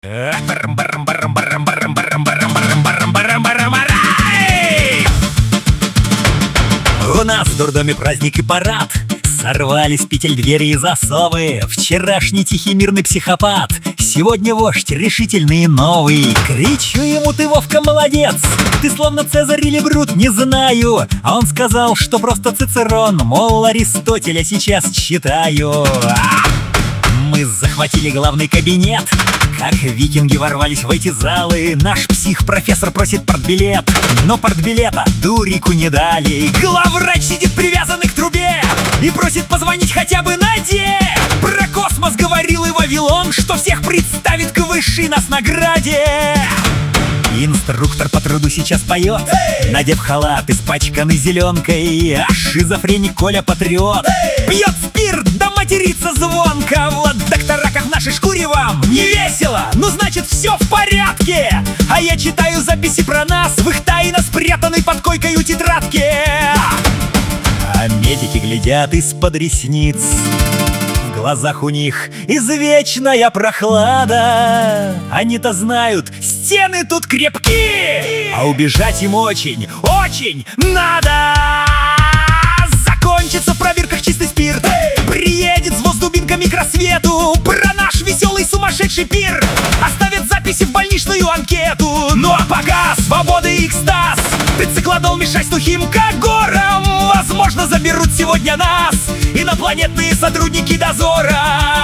У нас в дурдоме праздник и парад. Сорвали с петель двери и засовы. Вчерашний тихий мирный психопат, сегодня вождь решительный и новый. Кричу ему: ты, Вовка, молодец, ты словно Цезарь или Брут, не знаю. А он сказал, что просто Цицерон, мол, Аристотеля сейчас читаю. Мы захватили главный кабинет, как викинги ворвались в эти залы. Наш псих-профессор просит портбилет, но портбилета дурику не дали. Главврач сидит привязанный к трубе и просит позвонить хотя бы Наде. Про космос говорил и Вавилон, что всех представит к высшей нас награде. Инструктор по труду сейчас поет, надев халат, испачканный зеленкой. А шизофреник Коля патриот пьет спирт, да матерится звонко. Вот доктора, как в нашей шкуре, вам не весело, ну значит все в порядке. А я читаю записи про нас в их тайно спрятанной под койкой тетрадке. А медики глядят из-под ресниц, в глазах у них извечная прохлада. Они-то знают, стены тут крепки, а убежать им очень, очень надо. Закончится в пробирках чистый спирт, приедет взвоз дубинками к рассвету. Про наш веселый сумасшедший пир оставят записи в больничную анкету. Ну а пока свобода и экстаз, ты циклодол мешай с тухим когором. Возможно, заберут сегодня нас инопланетные сотрудники дозора.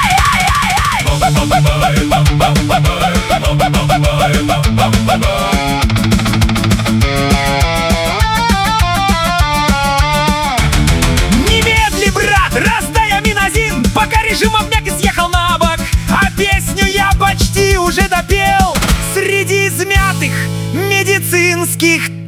Немедли, брат, раздай аминозин, пока режим обмяк и съехал на бок. А песню я почти уже допел среди измятых медицинских